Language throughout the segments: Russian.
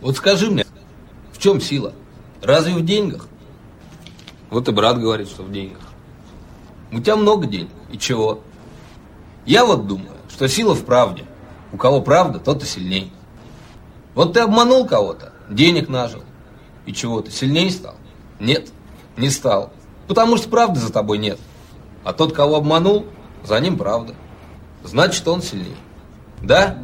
Вот скажи мне, в чем сила? Разве в деньгах? Вот и брат говорит, что в деньгах. У тебя много денег, и чего? Я вот думаю, что сила в правде. У кого правда, тот и сильней. Вот ты обманул кого-то, денег нажил. И чего, ты сильнее стал? Нет, не стал. Потому что правды за тобой нет. А тот, кого обманул, за ним правда. Значит, он сильнее. Да?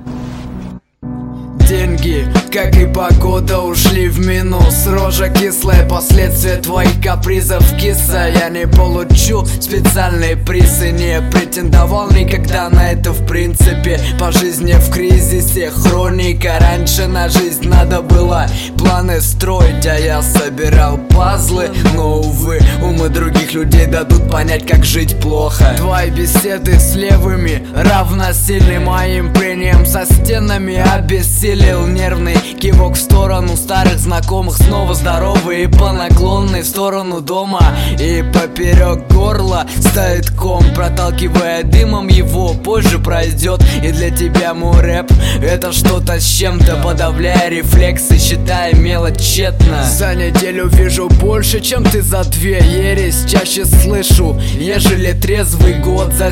Деньги, как и погода, ушли в минус. Рожа кислая, последствия твоих капризов. Киса, я не получу специальные призы. Не претендовал никогда на это в принципе. По жизни в кризисе, хроника. Раньше на жизнь надо было планы строить, а я собирал пазлы. Но, увы, умы других людей дадут понять, как жить плохо. Твои беседы с левыми равносильны моим прениям со стенами. Обессилен нервный кивок в сторону старых знакомых. Снова здоровый и по наклонной в сторону дома. И поперек горла стоит ком, проталкивая дымом его. Позже пройдет, и для тебя мой рэп это что-то с чем-то, подавляя рефлексы, считая мелочь тщетно. За неделю вижу больше, чем ты за 2. Ересь чаще слышу, ежели трезвый год за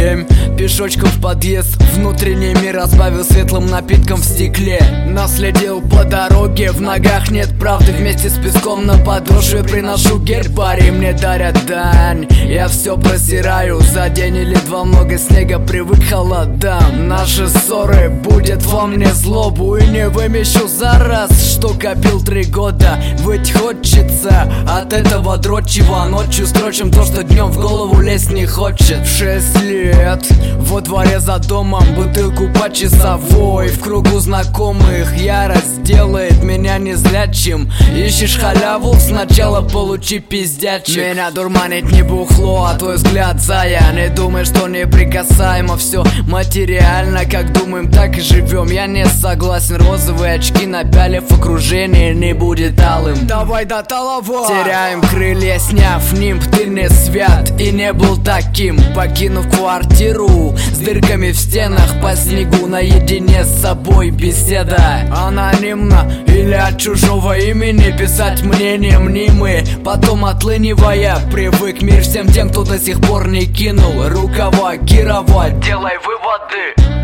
7. Пешочком в подъезд, внутренний мир разбавил светлым напитком в стекле. Наследил по дороге, в ногах нет правды. Вместе с песком на подошве приношу гербарий. Мне дарят дань, я все просираю. За день или два много снега, привык к холодам. Наши ссоры будет во мне злобу. И не вымещу за раз, что копил 3 года. Выть хочется от этого дрочева. Ночью строчим то, что днем в голову лезть не хочет. 6 лет во дворе за домом, бутылку по часовой. В кругу знакомых ярость делает меня незрячим. Ищешь халяву, сначала получи пиздячик. Меня дурманит не бухло, а твой взгляд, зая. Не думай, что неприкасаемо все материально. Как думаем, так и живем. Я не согласен, розовые очки напялив, окружение не будет алым. Давай до талого. Теряем крылья, сняв нимб. Ты не свят и не был таким. Покинув квартиру с дырками в стенах, по снегу наедине с собой беседа. Анонимно или от чужого имени писать мнения мнимые. Потом отлынивая, привык мир всем тем, кто до сих пор не кинул рукава. Кирова, делай выводы.